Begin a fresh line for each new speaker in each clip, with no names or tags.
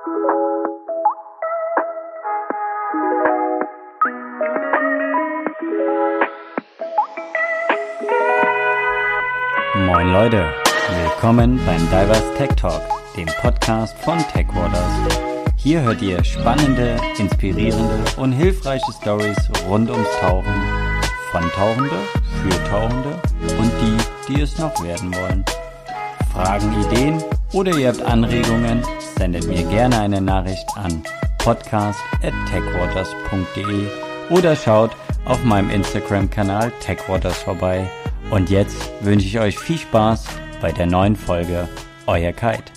Moin Leute, willkommen beim Diverse Tech Talk, dem Podcast von TechWaters. Hier hört ihr spannende, inspirierende und hilfreiche Stories rund ums Tauchen, von Tauchende, für Tauchende und die es noch werden wollen. Fragen, Ideen oder ihr habt Anregungen, sendet mir gerne eine Nachricht an podcast@techwaters.de oder schaut auf meinem Instagram-Kanal TechWaters vorbei. Und jetzt wünsche ich euch viel Spaß bei der neuen Folge, euer Kite.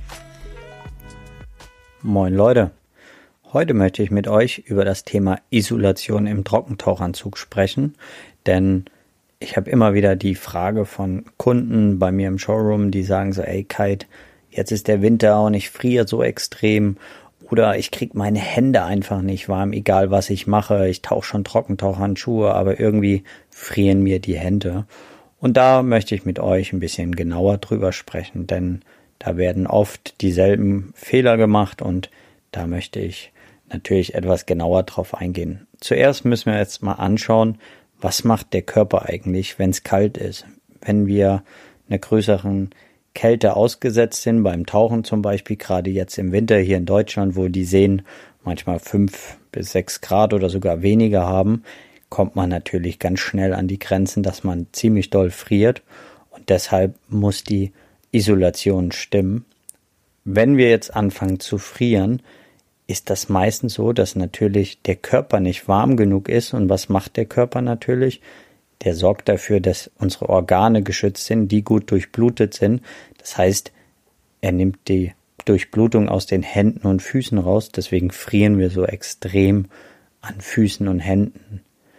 Moin Leute, heute möchte ich mit euch über das Thema Isolation im Trockentauchanzug sprechen, denn ich habe immer wieder die Frage von Kunden bei mir im Showroom, die sagen so, ey Kite, jetzt ist der Winter und ich friere so extrem oder ich kriege meine Hände einfach nicht warm, egal was ich mache, ich tauche schon Trockentauchhandschuhe, aber irgendwie frieren mir die Hände. Und da möchte ich mit euch ein bisschen genauer drüber sprechen, denn da werden oft dieselben Fehler gemacht und da möchte ich natürlich etwas genauer drauf eingehen. Zuerst müssen wir jetzt mal anschauen, was macht der Körper eigentlich, wenn es kalt ist. Wenn wir einer größeren Kälte ausgesetzt sind, beim Tauchen zum Beispiel, gerade jetzt im Winter hier in Deutschland, wo die Seen manchmal 5 bis 6 Grad oder sogar weniger haben, kommt man natürlich ganz schnell an die Grenzen, dass man ziemlich doll friert und deshalb muss die Isolation stimmen. Wenn wir jetzt anfangen zu frieren, ist das meistens so, dass natürlich der Körper nicht warm genug ist und was macht der Körper natürlich? Der sorgt dafür, dass unsere Organe geschützt sind, die gut durchblutet sind. Das heißt, er nimmt die Durchblutung aus den Händen und Füßen raus. Deswegen frieren wir so extrem an Füßen und Händen.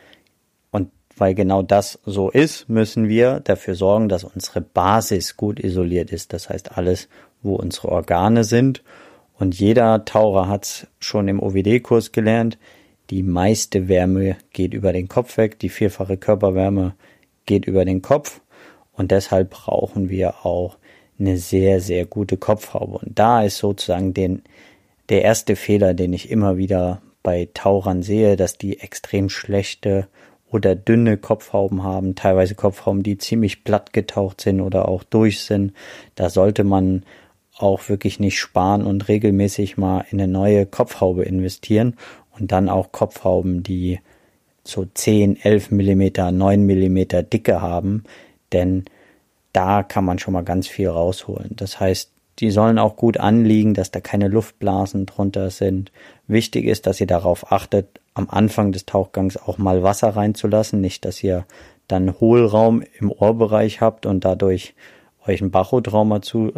Und weil genau das so ist, müssen wir dafür sorgen, dass unsere Basis gut isoliert ist. Das heißt, alles, wo unsere Organe sind. Und jeder Taucher hat es schon im OWD-Kurs gelernt. Die meiste Wärme geht über den Kopf weg, die 4-fache Körperwärme geht über den Kopf und deshalb brauchen wir auch eine sehr, sehr gute Kopfhaube. Und da ist sozusagen der erste Fehler, den ich immer wieder bei Tauchern sehe, dass die extrem schlechte oder dünne Kopfhauben haben, teilweise Kopfhauben, die ziemlich platt getaucht sind oder auch durch sind. Da sollte man auch wirklich nicht sparen und regelmäßig mal in eine neue Kopfhaube investieren. Und dann auch Kopfhauben, die so 10, 11 Millimeter, 9 Millimeter Dicke haben, denn da kann man schon mal ganz viel rausholen. Das heißt, die sollen auch gut anliegen, dass da keine Luftblasen drunter sind. Wichtig ist, dass ihr darauf achtet, am Anfang des Tauchgangs auch mal Wasser reinzulassen, nicht, dass ihr dann Hohlraum im Ohrbereich habt und dadurch euch ein Bachotrauma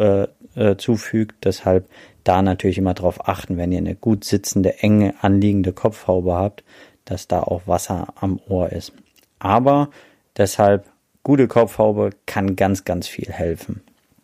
zufügt. Deshalb da natürlich immer darauf achten, wenn ihr eine gut sitzende, enge anliegende Kopfhaube habt, dass da auch Wasser am Ohr ist. Aber deshalb, gute Kopfhaube kann ganz, ganz viel helfen.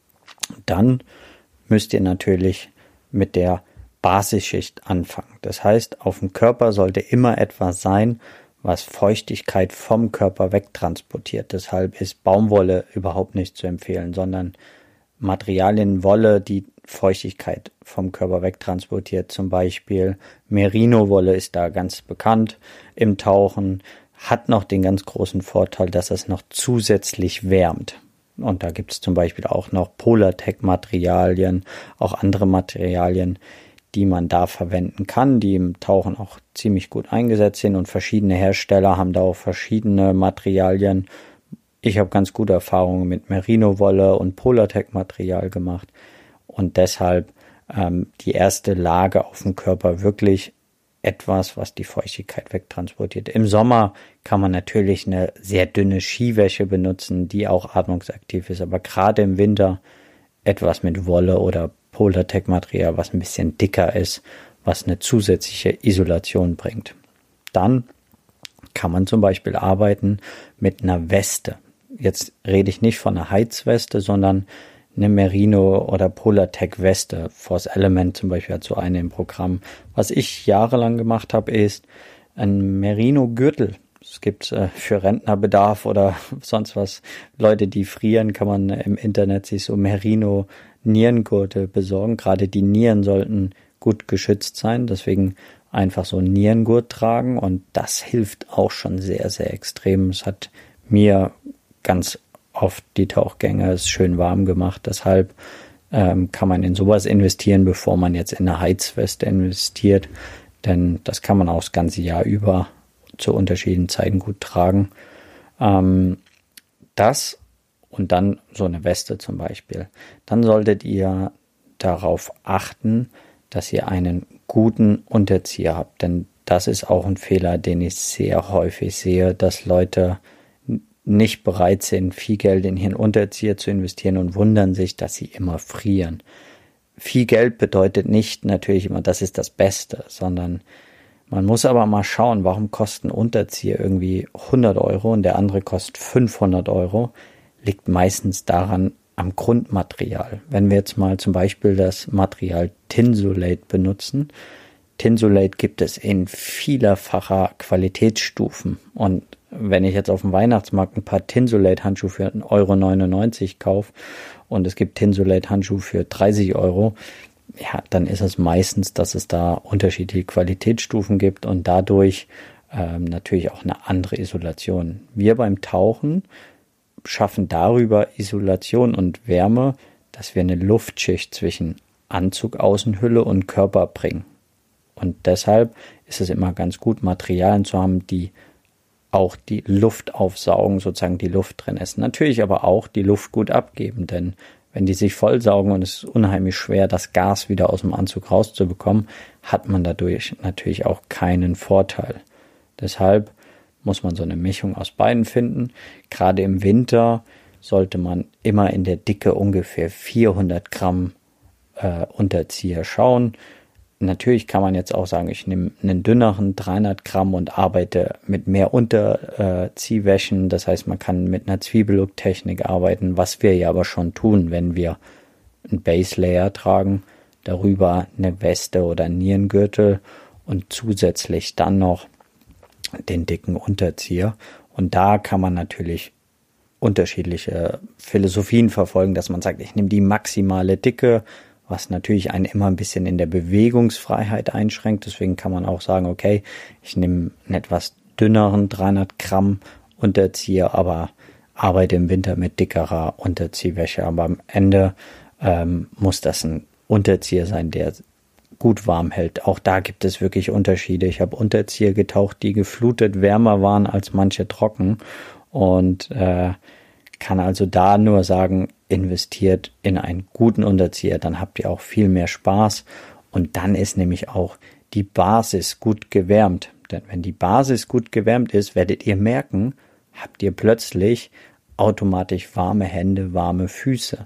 Dann müsst ihr natürlich mit der Basisschicht anfangen. Das heißt, auf dem Körper sollte immer etwas sein, was Feuchtigkeit vom Körper wegtransportiert. Deshalb ist Baumwolle überhaupt nicht zu empfehlen, sondern Materialien, Wolle, die Feuchtigkeit vom Körper wegtransportiert. Zum Beispiel Merino-Wolle ist da ganz bekannt im Tauchen, hat noch den ganz großen Vorteil, dass es noch zusätzlich wärmt. Und da gibt es zum Beispiel auch noch Polartec-Materialien, auch andere Materialien, die man da verwenden kann, die im Tauchen auch ziemlich gut eingesetzt sind und verschiedene Hersteller haben da auch verschiedene Materialien. Ich habe ganz gute Erfahrungen mit Merino-Wolle und Polartec-Material gemacht und deshalb die erste Lage auf dem Körper wirklich etwas, was die Feuchtigkeit wegtransportiert. Im Sommer kann man natürlich eine sehr dünne Skiwäsche benutzen, die auch atmungsaktiv ist, aber gerade im Winter etwas mit Wolle oder Polartec-Material, was ein bisschen dicker ist, was eine zusätzliche Isolation bringt. Dann kann man zum Beispiel arbeiten mit einer Weste. Jetzt rede ich nicht von einer Heizweste, sondern eine Merino- oder Polartec-Weste. Force Element zum Beispiel hat so eine im Programm. Was ich jahrelang gemacht habe, ist ein Merino-Gürtel. Es gibt für Rentnerbedarf oder sonst was, Leute, die frieren, kann man im Internet sich so Merino-Nierengurte besorgen. Gerade die Nieren sollten gut geschützt sein. Deswegen einfach so einen Nierengurt tragen und das hilft auch schon sehr, sehr extrem. Es hat mir ganz oft die Tauchgänge schön warm gemacht. Deshalb kann man in sowas investieren, bevor man jetzt in eine Heizweste investiert. Denn das kann man auch das ganze Jahr über zu unterschiedlichen Zeiten gut tragen. Das und dann so eine Weste zum Beispiel. Dann solltet ihr darauf achten, dass ihr einen guten Unterzieher habt. Denn das ist auch ein Fehler, den ich sehr häufig sehe, dass Leute nicht bereit sind, viel Geld in ihren Unterzieher zu investieren und wundern sich, dass sie immer frieren. Viel Geld bedeutet nicht natürlich immer, das ist das Beste, sondern man muss aber mal schauen, warum kostet ein Unterzieher irgendwie 100 Euro und der andere kostet 500 Euro, liegt meistens daran am Grundmaterial. Wenn wir jetzt mal zum Beispiel das Material Tinsolate benutzen, Tinsolate gibt es in vielerfacher Qualitätsstufen und wenn ich jetzt auf dem Weihnachtsmarkt ein paar Tinsolate-Handschuhe für 1,99 € kaufe und es gibt Tinsolate-Handschuhe für 30 Euro, ja, dann ist es meistens, dass es da unterschiedliche Qualitätsstufen gibt und dadurch natürlich auch eine andere Isolation. Wir beim Tauchen schaffen darüber Isolation und Wärme, dass wir eine Luftschicht zwischen Anzug, Außenhülle und Körper bringen. Und deshalb ist es immer ganz gut, Materialien zu haben, die auch die Luft aufsaugen, sozusagen die Luft drin ist. Natürlich aber auch die Luft gut abgeben, denn wenn die sich vollsaugen und es ist unheimlich schwer, das Gas wieder aus dem Anzug rauszubekommen, hat man dadurch natürlich auch keinen Vorteil. Deshalb muss man so eine Mischung aus beiden finden. Gerade im Winter sollte man immer in der Dicke ungefähr 400 Gramm Unterzieher schauen. Natürlich kann man jetzt auch sagen, ich nehme einen dünneren 300 Gramm und arbeite mit mehr Unterziehwäschen. Das heißt, man kann mit einer Zwiebellook-Technik arbeiten, was wir ja aber schon tun, wenn wir einen Base Layer tragen, darüber eine Weste oder einen Nierengürtel und zusätzlich dann noch den dicken Unterzieher. Und da kann man natürlich unterschiedliche Philosophien verfolgen, dass man sagt, ich nehme die maximale Dicke, was natürlich einen immer ein bisschen in der Bewegungsfreiheit einschränkt. Deswegen kann man auch sagen, okay, ich nehme einen etwas dünneren 300 Gramm Unterzieher, aber arbeite im Winter mit dickerer Unterziehwäsche. Aber am Ende muss das ein Unterzieher sein, der gut warm hält. Auch da gibt es wirklich Unterschiede. Ich habe Unterzieher getaucht, die geflutet wärmer waren als manche trocken und kann also da nur sagen, investiert in einen guten Unterzieher, dann habt ihr auch viel mehr Spaß und dann ist nämlich auch die Basis gut gewärmt. Denn wenn die Basis gut gewärmt ist, werdet ihr merken, habt ihr plötzlich automatisch warme Hände, warme Füße.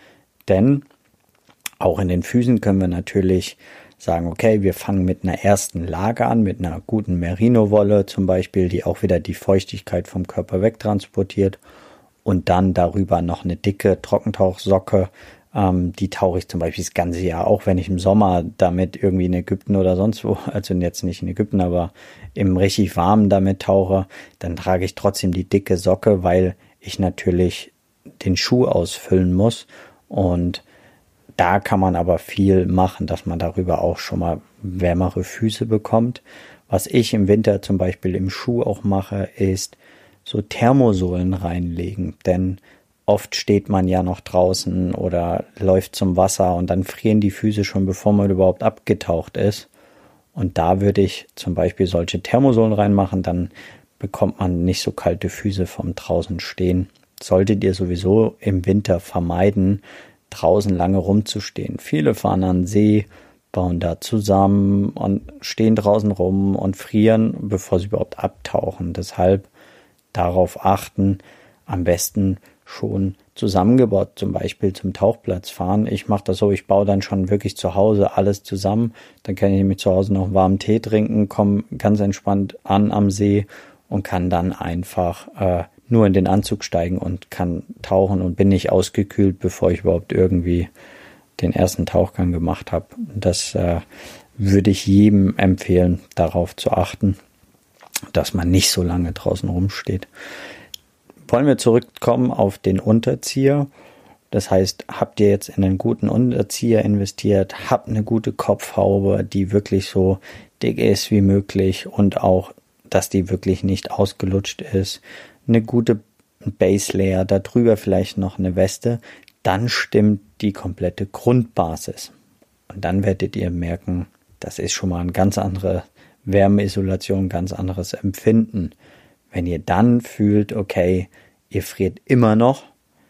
Denn auch in den Füßen können wir natürlich sagen, okay, wir fangen mit einer ersten Lage an, mit einer guten Merino-Wolle zum Beispiel, die auch wieder die Feuchtigkeit vom Körper wegtransportiert. Und dann darüber noch eine dicke Trockentauchsocke, die tauche ich zum Beispiel das ganze Jahr, auch wenn ich im Sommer damit irgendwie in Ägypten oder sonst wo, also jetzt nicht in Ägypten, aber im richtig warmen damit tauche, dann trage ich trotzdem die dicke Socke, weil ich natürlich den Schuh ausfüllen muss und da kann man aber viel machen, dass man darüber auch schon mal wärmere Füße bekommt. Was ich im Winter zum Beispiel im Schuh auch mache, ist so Thermosohlen reinlegen, denn oft steht man ja noch draußen oder läuft zum Wasser und dann frieren die Füße schon, bevor man überhaupt abgetaucht ist. Und da würde ich zum Beispiel solche Thermosohlen reinmachen, dann bekommt man nicht so kalte Füße vom draußen stehen. Solltet ihr sowieso im Winter vermeiden, draußen lange rumzustehen. Viele fahren an den See, bauen da zusammen und stehen draußen rum und frieren, bevor sie überhaupt abtauchen. Deshalb darauf achten, am besten schon zusammengebaut, zum Beispiel zum Tauchplatz fahren. Ich mache das so, ich baue dann schon wirklich zu Hause alles zusammen. Dann kann ich nämlich zu Hause noch warmen Tee trinken, komme ganz entspannt an am See und kann dann einfach nur in den Anzug steigen und kann tauchen und bin nicht ausgekühlt, bevor ich überhaupt irgendwie den ersten Tauchgang gemacht habe. Das würde ich jedem empfehlen, darauf zu achten, dass man nicht so lange draußen rumsteht. Wollen wir zurückkommen auf den Unterzieher, Das heißt, habt ihr jetzt in einen guten Unterzieher investiert, habt eine gute Kopfhaube, die wirklich so dick ist wie möglich und auch, dass die wirklich nicht ausgelutscht ist, eine gute Base Layer, darüber vielleicht noch eine Weste, dann stimmt die komplette Grundbasis. Und dann werdet ihr merken, das ist schon mal eine ganz andere Wärmeisolation, ganz anderes Empfinden. Wenn ihr dann fühlt, okay, ihr friert immer noch,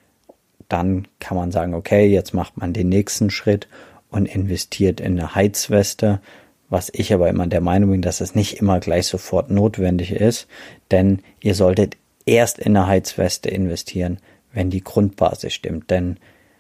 dann kann man sagen, okay, jetzt macht man den nächsten Schritt und investiert in eine Heizweste, was ich aber immer der Meinung bin, dass es nicht immer gleich sofort notwendig ist, denn ihr solltet erst in eine Heizweste investieren, wenn die Grundbasis stimmt, denn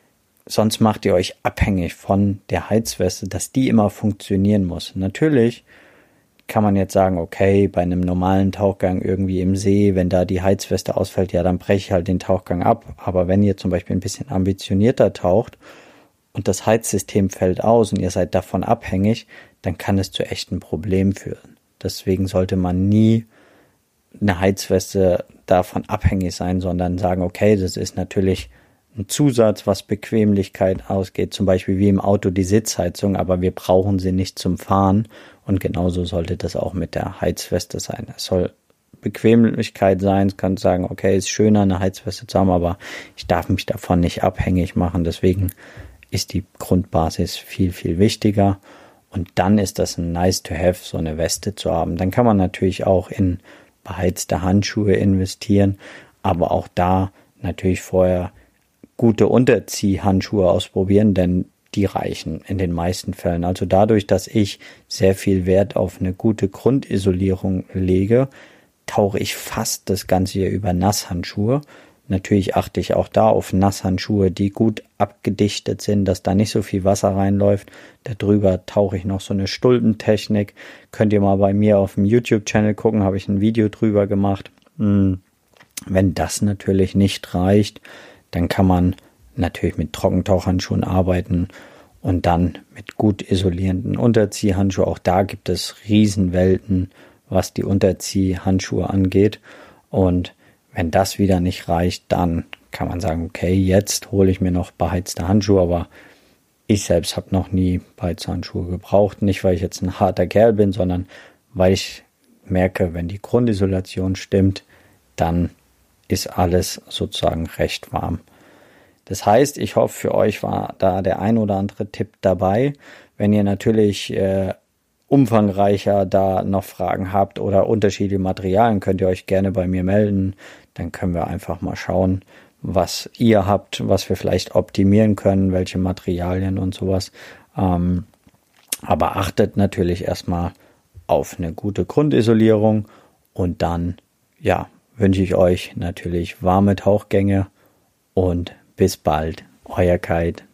sonst macht ihr euch abhängig von der Heizweste, dass die immer funktionieren muss. Natürlich kann man jetzt sagen, okay, bei einem normalen Tauchgang irgendwie im See, wenn da die Heizweste ausfällt, ja, dann breche ich halt den Tauchgang ab. Aber wenn ihr zum Beispiel ein bisschen ambitionierter taucht und das Heizsystem fällt aus und ihr seid davon abhängig, dann kann es zu echten Problemen führen. Deswegen sollte man nie eine Heizweste davon abhängig sein, sondern sagen, okay, das ist natürlich ein Zusatz, was Bequemlichkeit ausgeht, zum Beispiel wie im Auto die Sitzheizung, aber wir brauchen sie nicht zum Fahren und genauso sollte das auch mit der Heizweste sein. Es soll Bequemlichkeit sein, es kann sagen, okay, ist schöner eine Heizweste zu haben, aber ich darf mich davon nicht abhängig machen, deswegen ist die Grundbasis viel, viel wichtiger und dann ist das ein nice to have, so eine Weste zu haben. Dann kann man natürlich auch in beheizte Handschuhe investieren, aber auch da natürlich vorher gute Unterziehhandschuhe ausprobieren, denn die reichen in den meisten Fällen. Also dadurch, dass ich sehr viel Wert auf eine gute Grundisolierung lege, tauche ich fast das ganze Jahr über Nasshandschuhe. Natürlich achte ich auch da auf Nasshandschuhe, die gut abgedichtet sind, dass da nicht so viel Wasser reinläuft. Darüber tauche ich noch so eine Stuldentechnik. Könnt ihr mal bei mir auf dem YouTube-Channel gucken, habe ich ein Video drüber gemacht. Wenn das natürlich nicht reicht, dann kann man natürlich mit Trockentauchhandschuhen arbeiten und dann mit gut isolierenden Unterziehhandschuhen. Auch da gibt es Riesenwelten, was die Unterziehhandschuhe angeht. Und wenn das wieder nicht reicht, dann kann man sagen, okay, jetzt hole ich mir noch beheizte Handschuhe, aber ich selbst habe noch nie beheizte Handschuhe gebraucht. Nicht, weil ich jetzt ein harter Kerl bin, sondern weil ich merke, wenn die Grundisolation stimmt, dann ist alles sozusagen recht warm. Das heißt, ich hoffe, für euch war da der ein oder andere Tipp dabei. Wenn ihr natürlich umfangreicher da noch Fragen habt oder unterschiedliche Materialien, könnt ihr euch gerne bei mir melden. Dann können wir einfach mal schauen, was ihr habt, was wir vielleicht optimieren können, welche Materialien und sowas. Aber achtet natürlich erstmal auf eine gute Grundisolierung und dann, ja, wünsche ich euch natürlich warme Tauchgänge und bis bald, euer Kite.